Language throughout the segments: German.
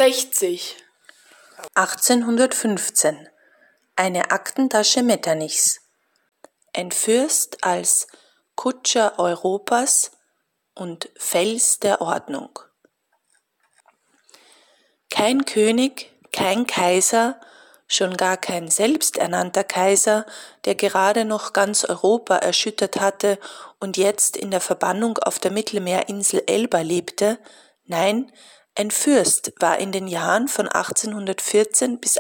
60. 1815. Eine Aktentasche Metternichs. Ein Fürst als Kutscher Europas und Fels der Ordnung. Kein König, kein Kaiser, schon gar kein selbsternannter Kaiser, der gerade noch ganz Europa erschüttert hatte und jetzt in der Verbannung auf der Mittelmeerinsel Elba lebte, nein, ein Fürst war in den Jahren von 1814 bis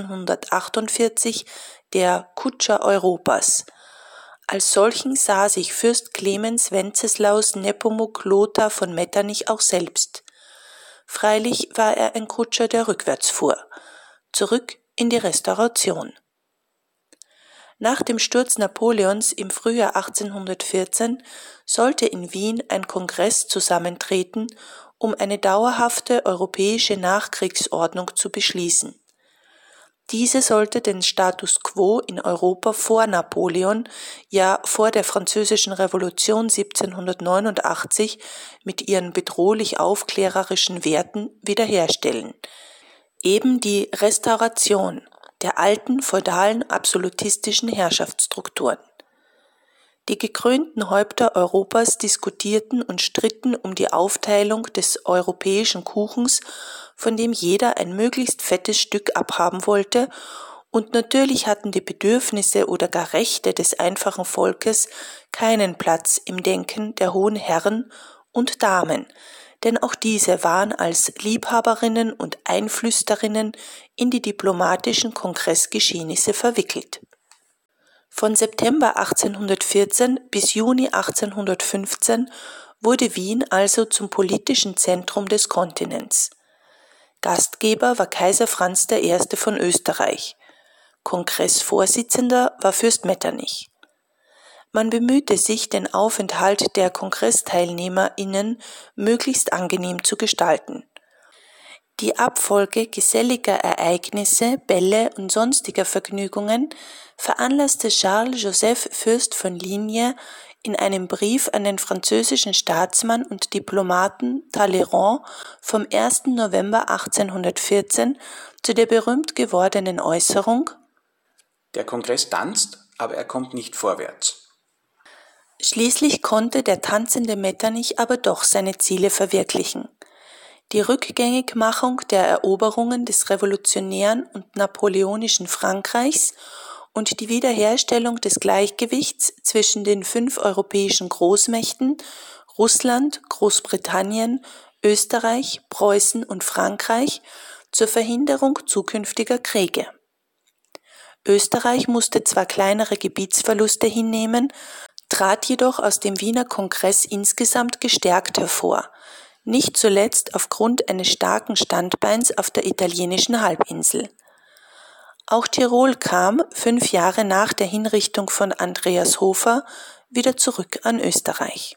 1848 der Kutscher Europas. Als solchen sah sich Fürst Clemens Wenceslaus Nepomuk Lothar von Metternich auch selbst. Freilich war er ein Kutscher, der rückwärts fuhr, zurück in die Restauration. Nach dem Sturz Napoleons im Frühjahr 1814 sollte in Wien ein Kongress zusammentreten, um eine dauerhafte europäische Nachkriegsordnung zu beschließen. Diese sollte den Status quo in Europa vor Napoleon, ja vor der Französischen Revolution 1789 mit ihren bedrohlich aufklärerischen Werten wiederherstellen. Eben die Restauration der alten feudalen absolutistischen Herrschaftsstrukturen. Die gekrönten Häupter Europas diskutierten und stritten um die Aufteilung des europäischen Kuchens, von dem jeder ein möglichst fettes Stück abhaben wollte, und natürlich hatten die Bedürfnisse oder gar Rechte des einfachen Volkes keinen Platz im Denken der hohen Herren und Damen, denn auch diese waren als Liebhaberinnen und Einflüsterinnen in die diplomatischen Kongressgeschehnisse verwickelt. Von September 1814 bis Juni 1815 wurde Wien also zum politischen Zentrum des Kontinents. Gastgeber war Kaiser Franz I. von Österreich. Kongressvorsitzender war Fürst Metternich. Man bemühte sich, den Aufenthalt der KongressteilnehmerInnen möglichst angenehm zu gestalten. Die Abfolge geselliger Ereignisse, Bälle und sonstiger Vergnügungen veranlasste Charles-Joseph Fürst von Ligne in einem Brief an den französischen Staatsmann und Diplomaten Talleyrand vom 1. November 1814 zu der berühmt gewordenen Äußerung: Der Kongress tanzt, aber er kommt nicht vorwärts. Schließlich konnte der tanzende Metternich aber doch seine Ziele verwirklichen. Die Rückgängigmachung der Eroberungen des revolutionären und napoleonischen Frankreichs und die Wiederherstellung des Gleichgewichts zwischen den 5 europäischen Großmächten Russland, Großbritannien, Österreich, Preußen und Frankreich zur Verhinderung zukünftiger Kriege. Österreich musste zwar kleinere Gebietsverluste hinnehmen, trat jedoch aus dem Wiener Kongress insgesamt gestärkt hervor, nicht zuletzt aufgrund eines starken Standbeins auf der italienischen Halbinsel. Auch Tirol kam, 5 Jahre nach der Hinrichtung von Andreas Hofer, wieder zurück an Österreich.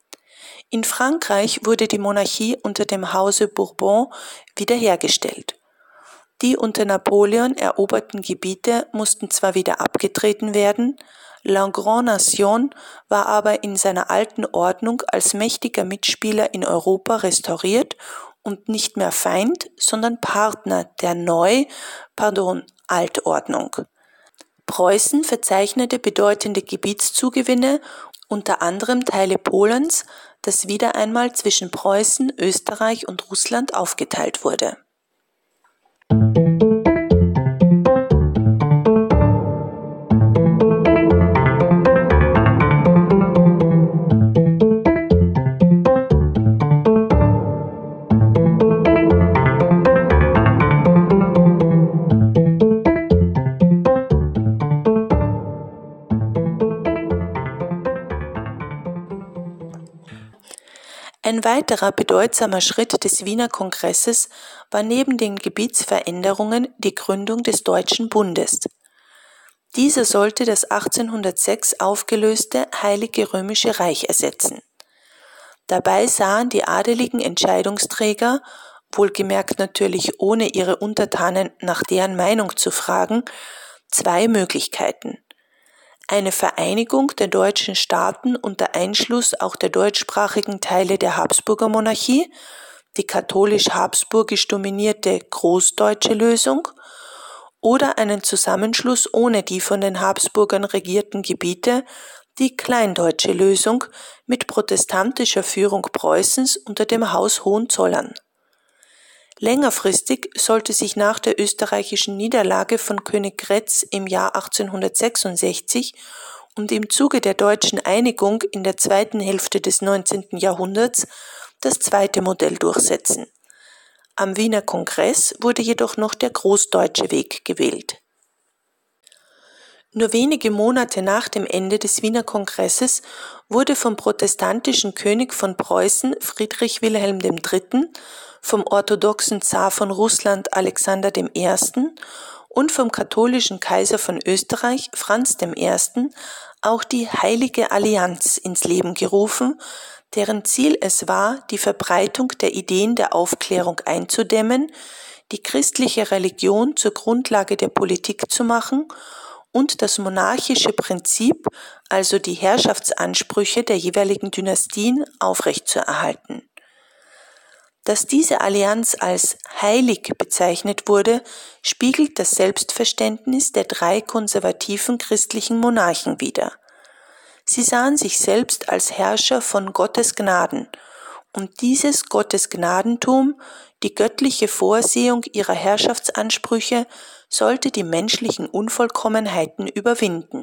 In Frankreich wurde die Monarchie unter dem Hause Bourbon wiederhergestellt. Die unter Napoleon eroberten Gebiete mussten zwar wieder abgetreten werden, La Grande Nation war aber in seiner alten Ordnung als mächtiger Mitspieler in Europa restauriert und nicht mehr Feind, sondern Partner der Altordnung. Preußen verzeichnete bedeutende Gebietszugewinne, unter anderem Teile Polens, das wieder einmal zwischen Preußen, Österreich und Russland aufgeteilt wurde. Ein weiterer bedeutsamer Schritt des Wiener Kongresses war neben den Gebietsveränderungen die Gründung des Deutschen Bundes. Dieser sollte das 1806 aufgelöste Heilige Römische Reich ersetzen. Dabei sahen die adeligen Entscheidungsträger, wohlgemerkt natürlich ohne ihre Untertanen nach deren Meinung zu fragen, 2 Möglichkeiten: eine Vereinigung der deutschen Staaten unter Einschluss auch der deutschsprachigen Teile der Habsburger Monarchie, die katholisch-habsburgisch dominierte Großdeutsche Lösung oder einen Zusammenschluss ohne die von den Habsburgern regierten Gebiete, die Kleindeutsche Lösung mit protestantischer Führung Preußens unter dem Haus Hohenzollern. Längerfristig sollte sich nach der österreichischen Niederlage von König Grätz im Jahr 1866 und im Zuge der deutschen Einigung in der zweiten Hälfte des 19. Jahrhunderts das zweite Modell durchsetzen. Am Wiener Kongress wurde jedoch noch der großdeutsche Weg gewählt. Nur wenige Monate nach dem Ende des Wiener Kongresses wurde vom protestantischen König von Preußen Friedrich Wilhelm III., vom orthodoxen Zar von Russland Alexander I. und vom katholischen Kaiser von Österreich Franz I. auch die Heilige Allianz ins Leben gerufen, deren Ziel es war, die Verbreitung der Ideen der Aufklärung einzudämmen, die christliche Religion zur Grundlage der Politik zu machen und das monarchische Prinzip, also die Herrschaftsansprüche der jeweiligen Dynastien, aufrechtzuerhalten. Dass diese Allianz als heilig bezeichnet wurde, spiegelt das Selbstverständnis der drei konservativen christlichen Monarchen wider. Sie sahen sich selbst als Herrscher von Gottes Gnaden, und dieses Gottesgnadentum, die göttliche Vorsehung ihrer Herrschaftsansprüche, sollte die menschlichen Unvollkommenheiten überwinden.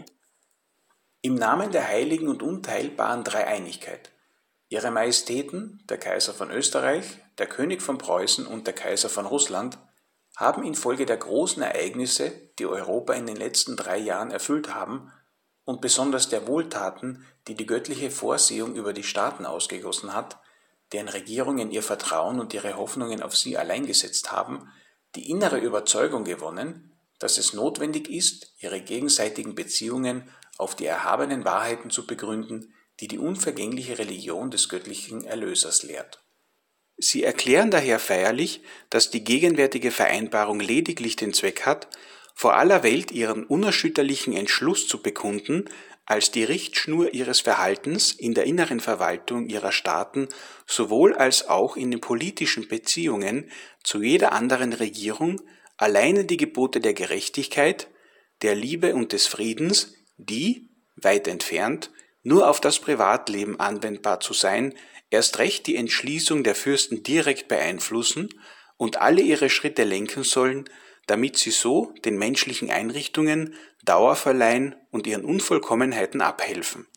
Im Namen der heiligen und unteilbaren Dreieinigkeit. Ihre Majestäten, der Kaiser von Österreich, der König von Preußen und der Kaiser von Russland, haben infolge der großen Ereignisse, die Europa in den letzten 3 Jahren erfüllt haben, und besonders der Wohltaten, die die göttliche Vorsehung über die Staaten ausgegossen hat, deren Regierungen ihr Vertrauen und ihre Hoffnungen auf sie allein gesetzt haben, die innere Überzeugung gewonnen, dass es notwendig ist, ihre gegenseitigen Beziehungen auf die erhabenen Wahrheiten zu begründen, die die unvergängliche Religion des göttlichen Erlösers lehrt. Sie erklären daher feierlich, dass die gegenwärtige Vereinbarung lediglich den Zweck hat, vor aller Welt ihren unerschütterlichen Entschluss zu bekunden, als die Richtschnur ihres Verhaltens in der inneren Verwaltung ihrer Staaten sowohl als auch in den politischen Beziehungen zu jeder anderen Regierung alleine die Gebote der Gerechtigkeit, der Liebe und des Friedens, die, weit entfernt, nur auf das Privatleben anwendbar zu sein, erst recht die Entschließung der Fürsten direkt beeinflussen und alle ihre Schritte lenken sollen, damit sie so den menschlichen Einrichtungen Dauer verleihen und ihren Unvollkommenheiten abhelfen.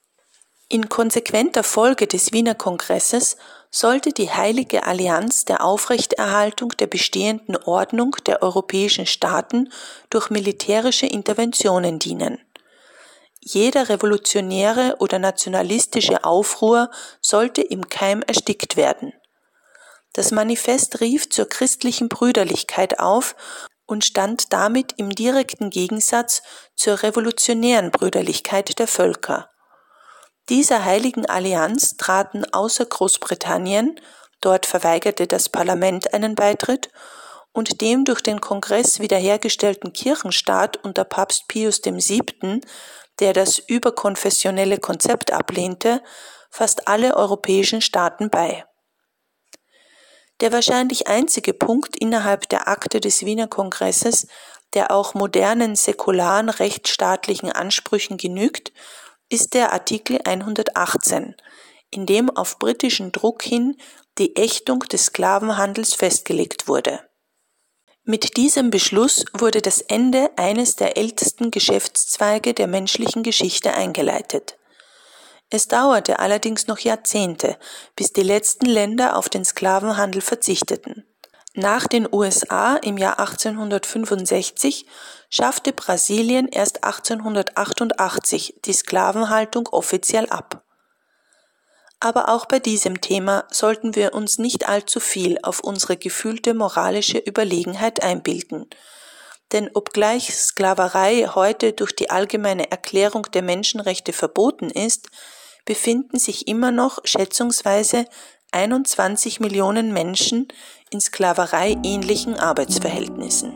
In konsequenter Folge des Wiener Kongresses sollte die Heilige Allianz der Aufrechterhaltung der bestehenden Ordnung der europäischen Staaten durch militärische Interventionen dienen. Jeder revolutionäre oder nationalistische Aufruhr sollte im Keim erstickt werden. Das Manifest rief zur christlichen Brüderlichkeit auf und stand damit im direkten Gegensatz zur revolutionären Brüderlichkeit der Völker. Dieser heiligen Allianz traten außer Großbritannien, dort verweigerte das Parlament einen Beitritt, und dem durch den Kongress wiederhergestellten Kirchenstaat unter Papst Pius VII., der das überkonfessionelle Konzept ablehnte, fast alle europäischen Staaten bei. Der wahrscheinlich einzige Punkt innerhalb der Akte des Wiener Kongresses, der auch modernen säkularen rechtsstaatlichen Ansprüchen genügt, ist der Artikel 118, in dem auf britischen Druck hin die Ächtung des Sklavenhandels festgelegt wurde. Mit diesem Beschluss wurde das Ende eines der ältesten Geschäftszweige der menschlichen Geschichte eingeleitet. Es dauerte allerdings noch Jahrzehnte, bis die letzten Länder auf den Sklavenhandel verzichteten. Nach den USA im Jahr 1865 schaffte Brasilien erst 1888 die Sklavenhaltung offiziell ab. Aber auch bei diesem Thema sollten wir uns nicht allzu viel auf unsere gefühlte moralische Überlegenheit einbilden. Denn obgleich Sklaverei heute durch die allgemeine Erklärung der Menschenrechte verboten ist, befinden sich immer noch schätzungsweise 21 Millionen Menschen in Sklaverei-ähnlichen Arbeitsverhältnissen.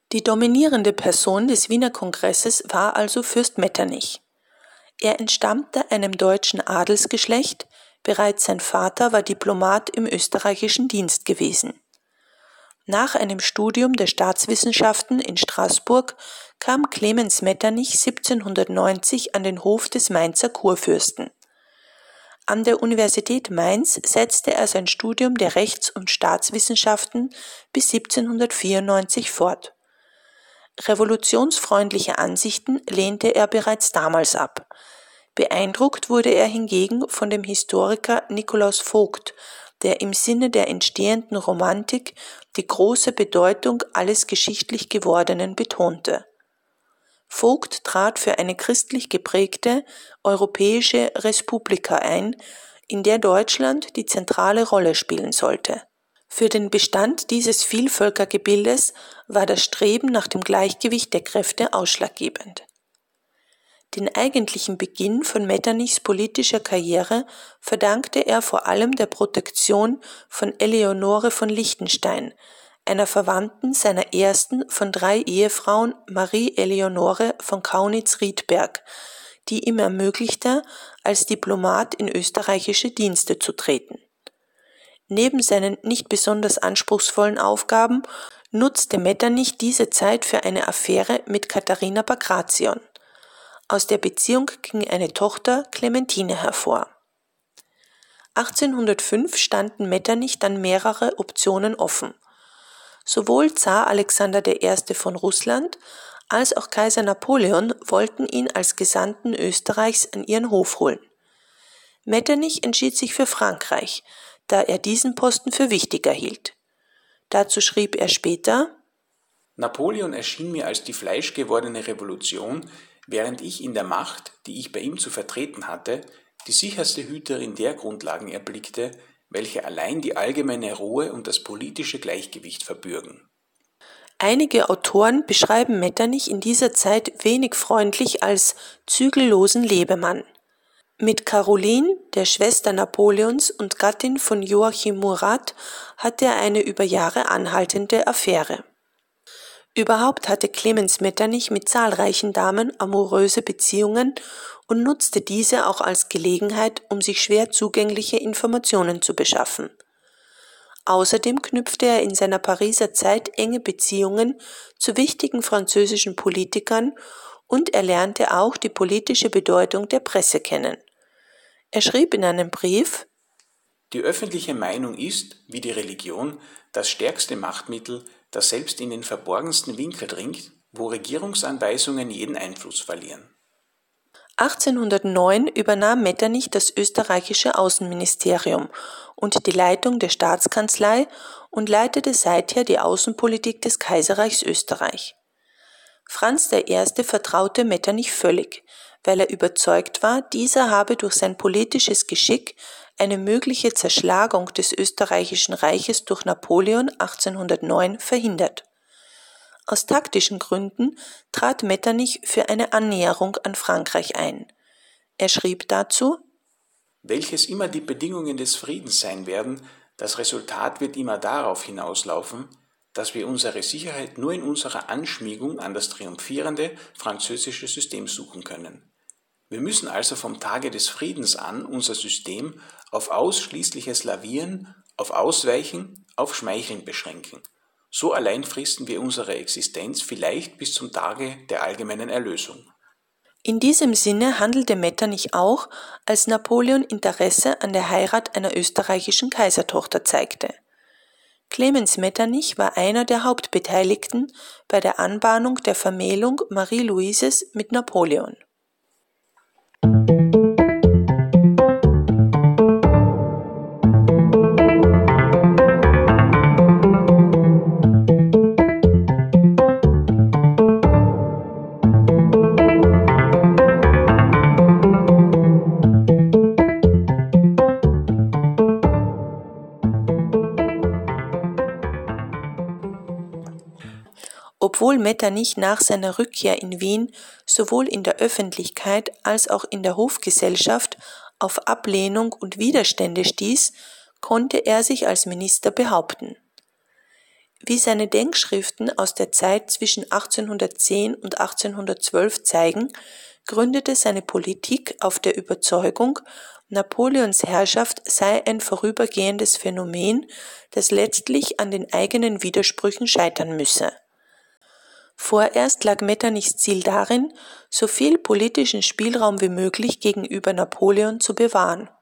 Die dominierende Person des Wiener Kongresses war also Fürst Metternich. Er entstammte einem deutschen Adelsgeschlecht, bereits sein Vater war Diplomat im österreichischen Dienst gewesen. Nach einem Studium der Staatswissenschaften in Straßburg kam Clemens Metternich 1790 an den Hof des Mainzer Kurfürsten. An der Universität Mainz setzte er sein Studium der Rechts- und Staatswissenschaften bis 1794 fort. Revolutionsfreundliche Ansichten lehnte er bereits damals ab. Beeindruckt wurde er hingegen von dem Historiker Nikolaus Vogt, der im Sinne der entstehenden Romantik die große Bedeutung alles geschichtlich Gewordenen betonte. Vogt trat für eine christlich geprägte europäische Respublika ein, in der Deutschland die zentrale Rolle spielen sollte. Für den Bestand dieses Vielvölkergebildes war das Streben nach dem Gleichgewicht der Kräfte ausschlaggebend. Den eigentlichen Beginn von Metternichs politischer Karriere verdankte er vor allem der Protektion von Eleonore von Liechtenstein, einer Verwandten seiner ersten von 3 Ehefrauen Marie Eleonore von Kaunitz-Riedberg, die ihm ermöglichte, als Diplomat in österreichische Dienste zu treten. Neben seinen nicht besonders anspruchsvollen Aufgaben nutzte Metternich diese Zeit für eine Affäre mit Katharina Bagration. Aus der Beziehung ging eine Tochter Clementine hervor. 1805 standen Metternich dann mehrere Optionen offen. Sowohl Zar Alexander I. von Russland als auch Kaiser Napoleon wollten ihn als Gesandten Österreichs an ihren Hof holen. Metternich entschied sich für Frankreich, da er diesen Posten für wichtiger hielt. Dazu schrieb er später: Napoleon erschien mir als die fleischgewordene Revolution, während ich in der Macht, die ich bei ihm zu vertreten hatte, die sicherste Hüterin der Grundlagen erblickte, welche allein die allgemeine Ruhe und das politische Gleichgewicht verbürgen. Einige Autoren beschreiben Metternich in dieser Zeit wenig freundlich als zügellosen Lebemann. Mit Caroline, der Schwester Napoleons und Gattin von Joachim Murat, hatte er eine über Jahre anhaltende Affäre. Überhaupt hatte Clemens Metternich mit zahlreichen Damen amoröse Beziehungen und nutzte diese auch als Gelegenheit, um sich schwer zugängliche Informationen zu beschaffen. Außerdem knüpfte er in seiner Pariser Zeit enge Beziehungen zu wichtigen französischen Politikern und er lernte auch die politische Bedeutung der Presse kennen. Er schrieb in einem Brief: Die öffentliche Meinung ist, wie die Religion, das stärkste Machtmittel, das selbst in den verborgensten Winkel dringt, wo Regierungsanweisungen jeden Einfluss verlieren. 1809 übernahm Metternich das österreichische Außenministerium und die Leitung der Staatskanzlei und leitete seither die Außenpolitik des Kaiserreichs Österreich. Franz I. vertraute Metternich völlig, weil er überzeugt war, dieser habe durch sein politisches Geschick eine mögliche Zerschlagung des österreichischen Reiches durch Napoleon 1809 verhindert. Aus taktischen Gründen trat Metternich für eine Annäherung an Frankreich ein. Er schrieb dazu: Welches immer die Bedingungen des Friedens sein werden, das Resultat wird immer darauf hinauslaufen, dass wir unsere Sicherheit nur in unserer Anschmiegung an das triumphierende französische System suchen können. Wir müssen also vom Tage des Friedens an unser System auf ausschließliches Lavieren, auf Ausweichen, auf Schmeicheln beschränken. So allein fristen wir unsere Existenz vielleicht bis zum Tage der allgemeinen Erlösung. In diesem Sinne handelte Metternich auch, als Napoleon Interesse an der Heirat einer österreichischen Kaisertochter zeigte. Clemens Metternich war einer der Hauptbeteiligten bei der Anbahnung der Vermählung Marie-Louises mit Napoleon. Obwohl Metternich nach seiner Rückkehr in Wien sowohl in der Öffentlichkeit als auch in der Hofgesellschaft auf Ablehnung und Widerstände stieß, konnte er sich als Minister behaupten. Wie seine Denkschriften aus der Zeit zwischen 1810 und 1812 zeigen, gründete seine Politik auf der Überzeugung, Napoleons Herrschaft sei ein vorübergehendes Phänomen, das letztlich an den eigenen Widersprüchen scheitern müsse. Vorerst lag Metternichs Ziel darin, so viel politischen Spielraum wie möglich gegenüber Napoleon zu bewahren.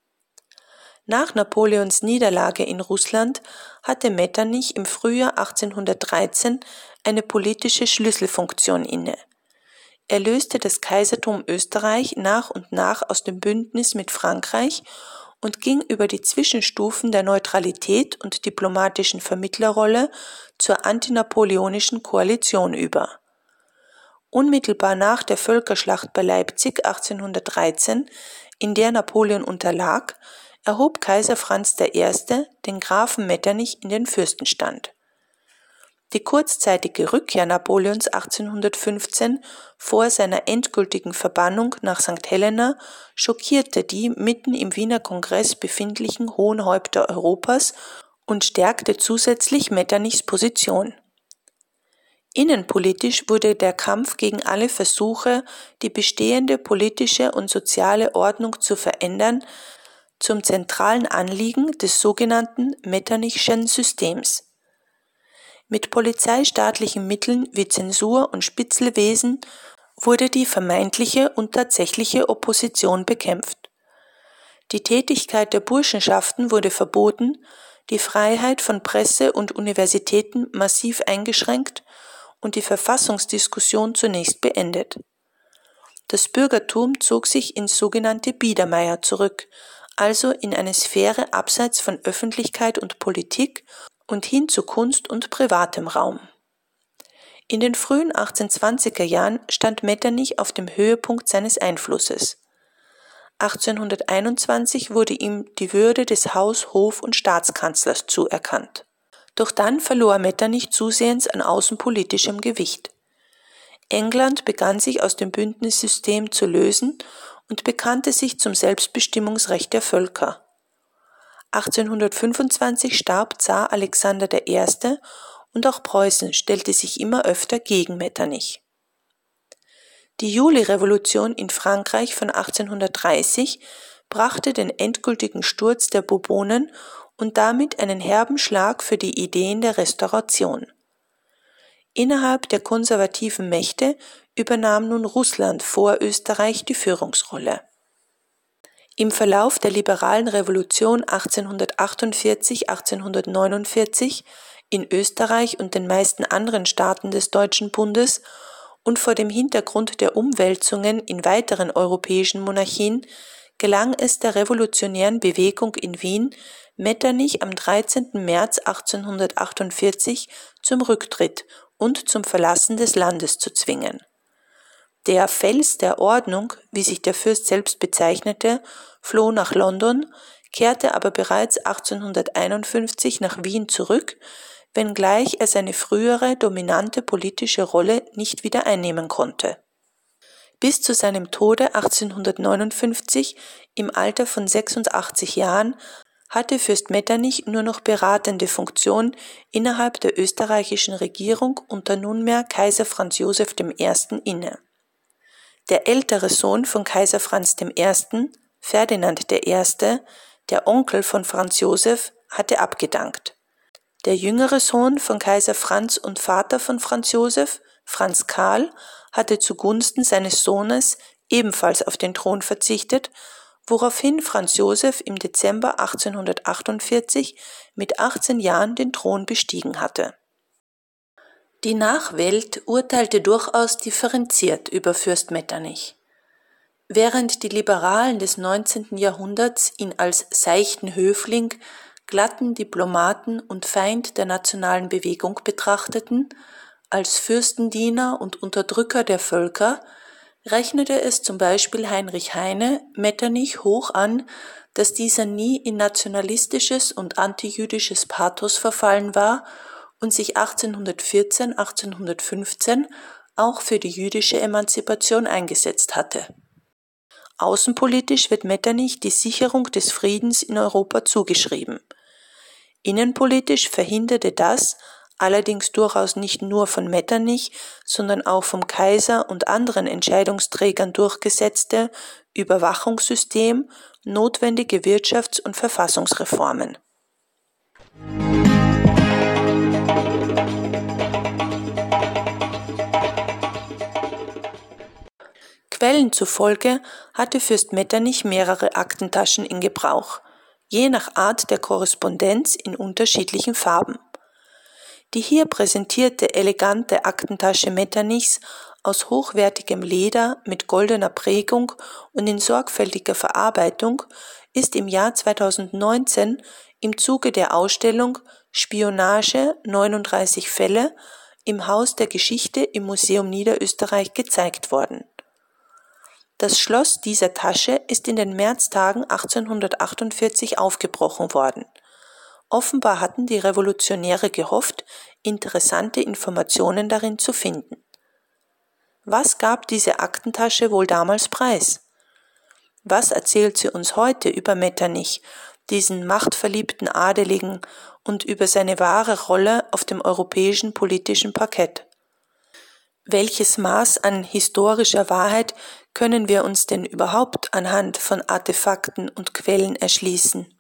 Nach Napoleons Niederlage in Russland hatte Metternich im Frühjahr 1813 eine politische Schlüsselfunktion inne. Er löste das Kaisertum Österreich nach und nach aus dem Bündnis mit Frankreich und ging über die Zwischenstufen der Neutralität und diplomatischen Vermittlerrolle zur antinapoleonischen Koalition über. Unmittelbar nach der Völkerschlacht bei Leipzig 1813, in der Napoleon unterlag, erhob Kaiser Franz I. den Grafen Metternich in den Fürstenstand. Die kurzzeitige Rückkehr Napoleons 1815 vor seiner endgültigen Verbannung nach St. Helena schockierte die mitten im Wiener Kongress befindlichen hohen Häupter Europas und stärkte zusätzlich Metternichs Position. Innenpolitisch wurde der Kampf gegen alle Versuche, die bestehende politische und soziale Ordnung zu verändern, zum zentralen Anliegen des sogenannten Metternichschen Systems. Mit polizeistaatlichen Mitteln wie Zensur und Spitzelwesen wurde die vermeintliche und tatsächliche Opposition bekämpft. Die Tätigkeit der Burschenschaften wurde verboten, die Freiheit von Presse und Universitäten massiv eingeschränkt und die Verfassungsdiskussion zunächst beendet. Das Bürgertum zog sich ins sogenannte Biedermeier zurück, also in eine Sphäre abseits von Öffentlichkeit und Politik und hin zu Kunst und privatem Raum. In den frühen 1820er Jahren stand Metternich auf dem Höhepunkt seines Einflusses. 1821 wurde ihm die Würde des Haus-, Hof- und Staatskanzlers zuerkannt. Doch dann verlor Metternich zusehends an außenpolitischem Gewicht. England begann sich aus dem Bündnissystem zu lösen und bekannte sich zum Selbstbestimmungsrecht der Völker. 1825 starb Zar Alexander I. und auch Preußen stellte sich immer öfter gegen Metternich. Die Julirevolution in Frankreich von 1830 brachte den endgültigen Sturz der Bourbonen und damit einen herben Schlag für die Ideen der Restauration. Innerhalb der konservativen Mächte übernahm nun Russland vor Österreich die Führungsrolle. Im Verlauf der liberalen Revolution 1848/1849 in Österreich und den meisten anderen Staaten des Deutschen Bundes und vor dem Hintergrund der Umwälzungen in weiteren europäischen Monarchien gelang es der revolutionären Bewegung in Wien, Metternich am 13. März 1848 zum Rücktritt und zum Verlassen des Landes zu zwingen. Der Fels der Ordnung, wie sich der Fürst selbst bezeichnete, floh nach London, kehrte aber bereits 1851 nach Wien zurück, wenngleich er seine frühere dominante politische Rolle nicht wieder einnehmen konnte. Bis zu seinem Tode 1859 im Alter von 86 Jahren hatte Fürst Metternich nur noch beratende Funktion innerhalb der österreichischen Regierung unter nunmehr Kaiser Franz Joseph I. inne. Der ältere Sohn von Kaiser Franz I., Ferdinand I., der Onkel von Franz Joseph, hatte abgedankt. Der jüngere Sohn von Kaiser Franz und Vater von Franz Joseph, Franz Karl, hatte zugunsten seines Sohnes ebenfalls auf den Thron verzichtet, woraufhin Franz Joseph im Dezember 1848 mit 18 Jahren den Thron bestiegen hatte. Die Nachwelt urteilte durchaus differenziert über Fürst Metternich. Während die Liberalen des 19. Jahrhunderts ihn als seichten Höfling, glatten Diplomaten und Feind der nationalen Bewegung betrachteten, als Fürstendiener und Unterdrücker der Völker, rechnete es zum Beispiel Heinrich Heine Metternich hoch an, dass dieser nie in nationalistisches und antijüdisches Pathos verfallen war und sich 1814/1815 auch für die jüdische Emanzipation eingesetzt hatte. Außenpolitisch wird Metternich die Sicherung des Friedens in Europa zugeschrieben. Innenpolitisch verhinderte das allerdings durchaus nicht nur von Metternich, sondern auch vom Kaiser und anderen Entscheidungsträgern durchgesetzte Überwachungssystem, notwendige Wirtschafts- und Verfassungsreformen. Quellen zufolge hatte Fürst Metternich mehrere Aktentaschen in Gebrauch, je nach Art der Korrespondenz in unterschiedlichen Farben. Die hier präsentierte elegante Aktentasche Metternichs aus hochwertigem Leder mit goldener Prägung und in sorgfältiger Verarbeitung ist im Jahr 2019 im Zuge der Ausstellung Spionage 39 Fälle im Haus der Geschichte im Museum Niederösterreich gezeigt worden. Das Schloss dieser Tasche ist in den Märztagen 1848 aufgebrochen worden. Offenbar hatten die Revolutionäre gehofft, interessante Informationen darin zu finden. Was gab diese Aktentasche wohl damals preis? Was erzählt sie uns heute über Metternich, diesen machtverliebten Adeligen, und über seine wahre Rolle auf dem europäischen politischen Parkett? Welches Maß an historischer Wahrheit können wir uns denn überhaupt anhand von Artefakten und Quellen erschließen?